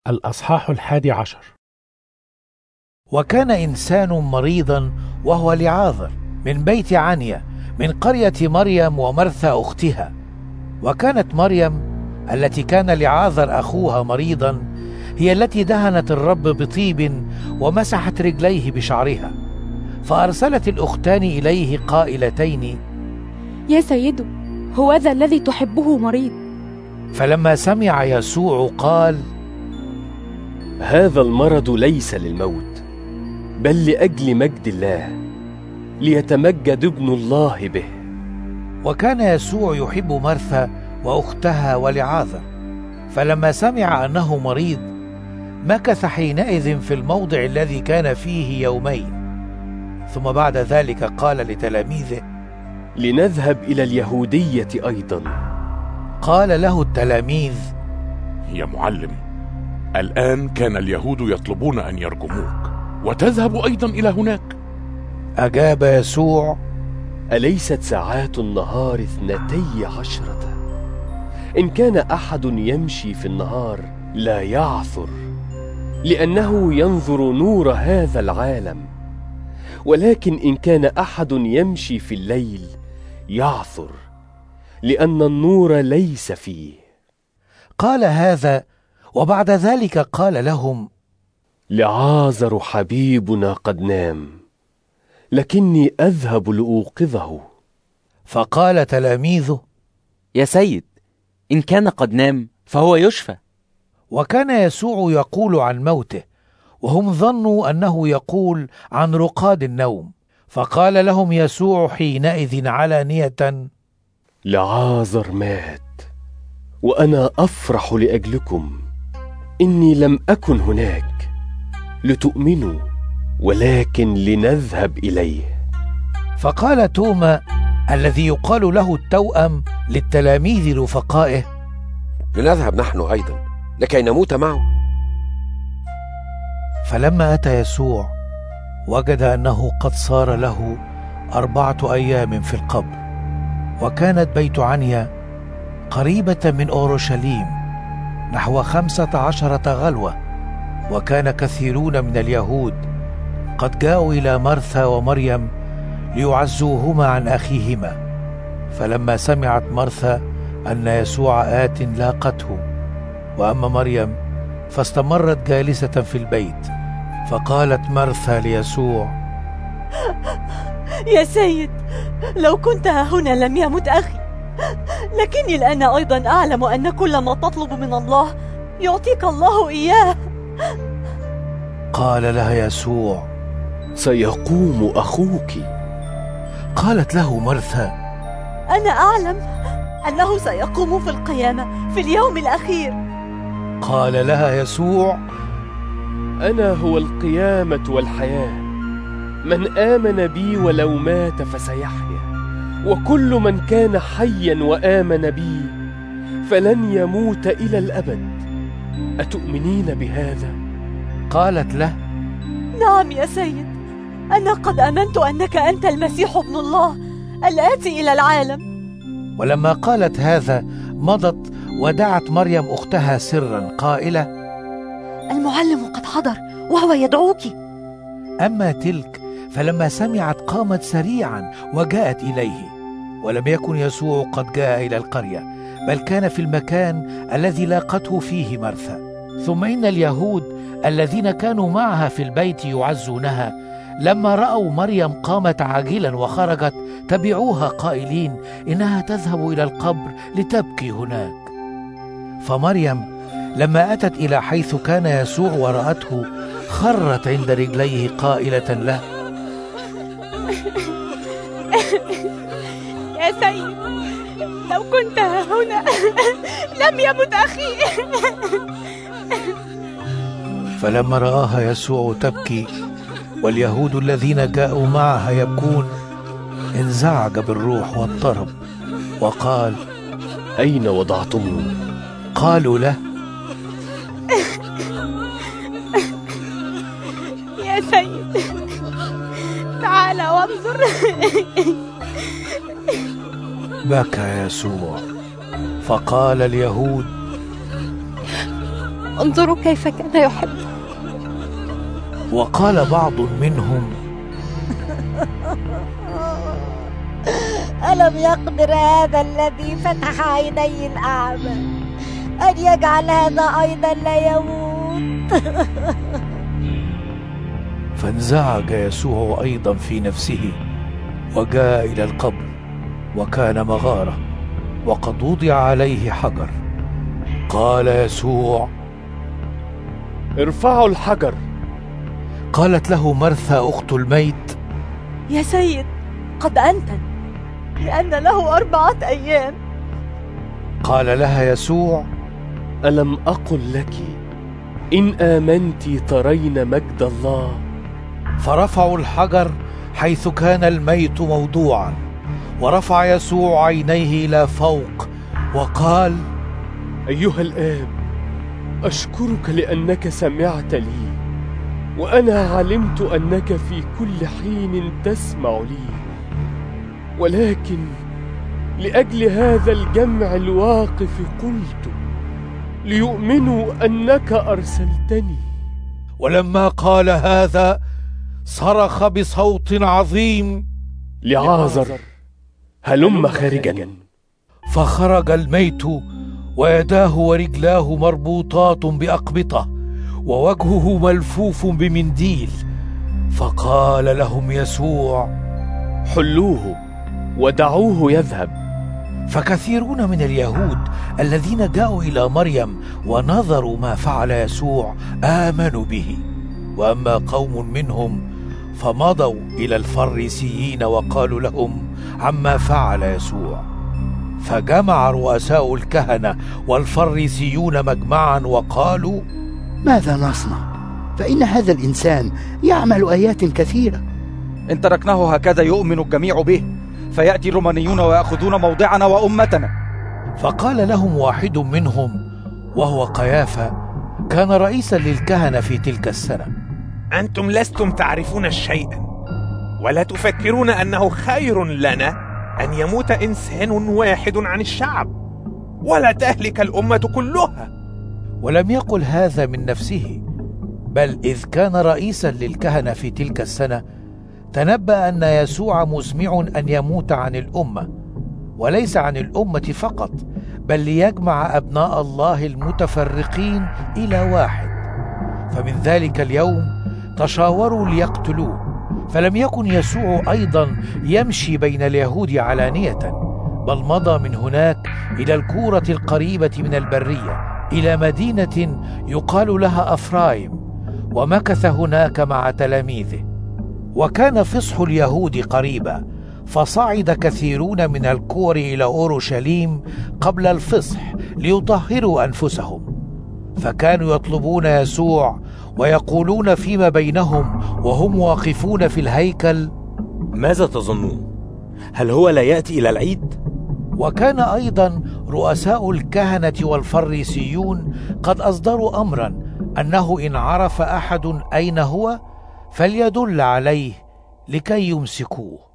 الأصحاح 11. وكان إنسان مريضا وهو لعاذر من بيت عنيا من قرية مريم ومرثى أختها. وكانت مريم التي كان لعاذر أخوها مريضا هي التي دهنت الرب بطيب ومسحت رجليه بشعرها. فأرسلت الأختان إليه قائلتين: يا سيد، هوذا الذي تحبه مريض. فلما سمع يسوع قال: هذا المرض ليس للموت، بل لأجل مجد الله، ليتمجد ابن الله به. وكان يسوع يحب مرثى وأختها ولعاذر. فلما سمع أنه مريض مكث حينئذ في الموضع الذي كان فيه يومين. ثم بعد ذلك قال لتلاميذه: لنذهب إلى اليهودية أيضا. قال له التلاميذ: يا معلم، الآن كان اليهود يطلبون أن يرجموك، وتذهب أيضا إلى هناك. أجاب يسوع: أليست ساعات النهار 12؟ إن كان أحد يمشي في النهار لا يعثر، لأنه ينظر نور هذا العالم. ولكن إن كان أحد يمشي في الليل يعثر، لأن النور ليس فيه. قال هذا وبعد ذلك قال لهم: لعازر حبيبنا قد نام، لكني أذهب لأوقظه. فقال تلاميذه: يا سيد، إن كان قد نام فهو يشفى. وكان يسوع يقول عن موته، وهم ظنوا أنه يقول عن رقاد النوم. فقال لهم يسوع حينئذ علانية: لعازر مات، وأنا أفرح لأجلكم، إني لم أكن هناك لتؤمنوا، ولكن لنذهب إليه. فقال توما الذي يقال له التوأم للتلاميذ رفقائه: لنذهب نحن أيضا لكي نموت معه. فلما أتى يسوع وجد أنه قد صار له 4 أيام في القبر. وكانت بيت عنيا قريبة من أورشليم نحو 15 غلوة. وكان كثيرون من اليهود قد جاءوا إلى مرثى ومريم ليعزوهما عن أخيهما. فلما سمعت مرثى أن يسوع آت لاقته، وأما مريم فاستمرت جالسة في البيت. فقالت مرثى ليسوع: يا سيد، لو كنت هنا لم يمت أخي، لكني الآن أيضا أعلم أن كل ما تطلب من الله يعطيك الله إياه. قال لها يسوع: سيقوم أخوك. قالت له مرثى: أنا أعلم أنه سيقوم في القيامة في اليوم الأخير. قال لها يسوع: أنا هو القيامة والحياة، من آمن بي ولو مات فسيحيا، وكل من كان حيا وآمن بي فلن يموت إلى الأبد. أتؤمنين بهذا؟ قالت له: نعم يا سيد، أنا قد آمنت أنك أنت المسيح ابن الله الآتي إلى العالم. ولما قالت هذا مضت ودعت مريم أختها سرا قائلة: المعلم قد حضر وهو يدعوك. أما تلك فلما سمعت قامت سريعا وجاءت إليه. ولم يكن يسوع قد جاء إلى القرية، بل كان في المكان الذي لاقته فيه مرثى. ثم إن اليهود الذين كانوا معها في البيت يعزونها لما رأوا مريم قامت عاجلا وخرجت تبعوها قائلين: إنها تذهب إلى القبر لتبكي هناك. فمريم لما أتت إلى حيث كان يسوع ورأته خرت عند رجليه قائلة له: يا سيد، لو كنت هنا لم يمت أخي. فلما رآها يسوع تبكي واليهود الذين جاءوا معها يبكون انزعج بالروح واضطرب، وقال: أين وضعتموه؟ قالوا له: يا سيد، تعال وانظر. بكى يسوع. فقال اليهود: انظروا كيف كان يحب. وقال بعض منهم: ألم يقدر هذا الذي فتح عيني الأعمى أن يجعل هذا أيضا لا يموت؟ فانزعج يسوع أيضا في نفسه وجاء إلى القبر، وكان مغارة وقد وضع عليه حجر. قال يسوع: ارفعوا الحجر. قالت له مرثا أخت الميت: يا سيد، قد أنتن، لأن له 4 أيام. قال لها يسوع: ألم أقل لك إن آمنت ترين مجد الله؟ فرفعوا الحجر حيث كان الميت موضوعا، ورفع يسوع عينيه إلى فوق وقال: أيها الآب، أشكرك لأنك سمعت لي، وأنا علمت أنك في كل حين تسمع لي، ولكن لأجل هذا الجمع الواقف قلت، ليؤمنوا أنك أرسلتني. ولما قال هذا صرخ بصوت عظيم: لعازر، هلم خارجا. فخرج الميت ويداه ورجلاه مربوطات بأقبطة ووجهه ملفوف بمنديل. فقال لهم يسوع: حلوه ودعوه يذهب. فكثيرون من اليهود الذين جاءوا إلى مريم ونظروا ما فعل يسوع آمنوا به، وأما قوم منهم فمضوا إلى الفريسيين وقالوا لهم عما فعل يسوع. فجمع رؤساء الكهنة والفريسيون مجمعا وقالوا: ماذا نصنع؟ فإن هذا الإنسان يعمل آيات كثيرة. إن تركناه هكذا يؤمن الجميع به، فيأتي الرومانيون ويأخذون موضعنا وأمتنا. فقال لهم واحد منهم وهو قيافة، كان رئيسا للكهنة في تلك السنة: أنتم لستم تعرفون شيئا، ولا تفكرون أنه خير لنا أن يموت إنسان واحد عن الشعب، ولا تهلك الأمة كلها. ولم يقل هذا من نفسه، بل إذ كان رئيسا للكهنة في تلك السنة تنبأ أن يسوع مزمع أن يموت عن الأمة، وليس عن الأمة فقط، بل ليجمع أبناء الله المتفرقين إلى واحد. فمن ذلك اليوم تشاوروا ليقتلوه. فلم يكن يسوع أيضا يمشي بين اليهود علانية، بل مضى من هناك إلى الكورة القريبة من البرية إلى مدينة يقال لها أفرايم، ومكث هناك مع تلاميذه. وكان فصح اليهود قريبا، فصعد كثيرون من الكور إلى أورشليم قبل الفصح ليطهروا أنفسهم، فكانوا يطلبون يسوع ويقولون فيما بينهم وهم واقفون في الهيكل: ماذا تظنون؟ هل هو لا يأتي إلى العيد؟ وكان أيضا رؤساء الكهنة والفريسيون قد أصدروا أمرا أنه إن عرف أحد أين هو فليدل عليه لكي يمسكوه.